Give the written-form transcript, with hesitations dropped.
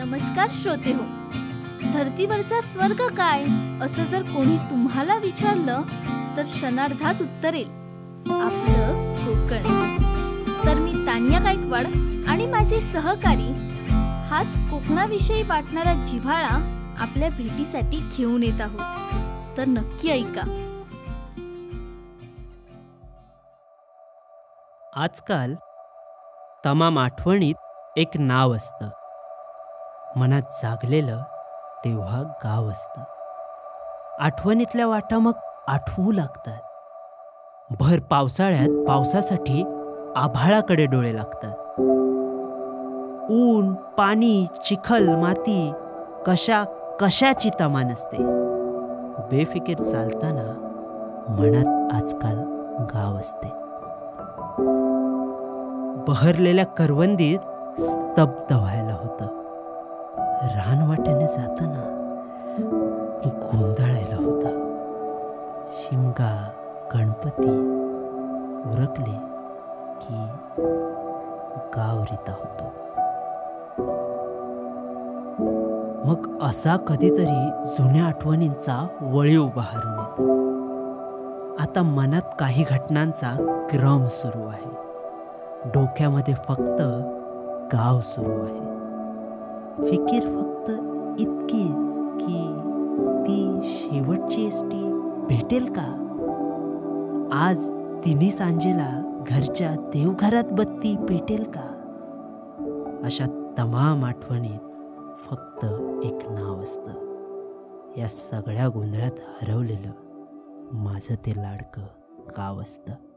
नमस्कार श्रोते हो. धरतीवरचा स्वर्ग काय असं जर कोणी तुम्हाला विचारलं तर क्षणार्धात उत्तर येईल आपलं कोकण. तर मी तानिया गायकवाड आणि माझे सहकारी हाच कोकणाविषयी वाटणारा जिव्हाळा आपल्या भेटीसाठी घेऊन येत आहोत. तर नक्की ऐका. आजकाल तमाम आठवणीत एक नाव असतं, मनात जागलेलं तेव्हा गाव असतं. आठवणीतल्या वाटा मग आठवू लागतात. भर पावसाळ्यात पावसासाठी आभाळाकडे डोळे लागतात. ऊन, पाणी, चिखल, माती कशाची तमा नसते. बेफिकीर चालताना मनात आजकाल गाव असते. बहरलेल्या करवंदीत स्तब्ध व्हायला होतं. रानवाट्याने जाताना गोंधळायला होतं. शिमगा, गणपती उरकले की गाव रिता होतो. मग असा कधीतरी जुन्या आठवणींचा वळीव बहारून येतो. आता मनात काही घटनांचा क्रम सुरू आहे. डोक्यामध्ये फक्त गाव सुरू आहे. फिकीर फक्त इतकीच की ती शेवटची एसटी भेटेल का? आज तिन्ही सांजेला घरच्या देवघरात बत्ती पेटेल का? अशा तमाम आठवणीत फक्त एक नाव असतं. या सगळ्या गोंधळात हरवलेलं माझं ते लाडकं गाव असतं.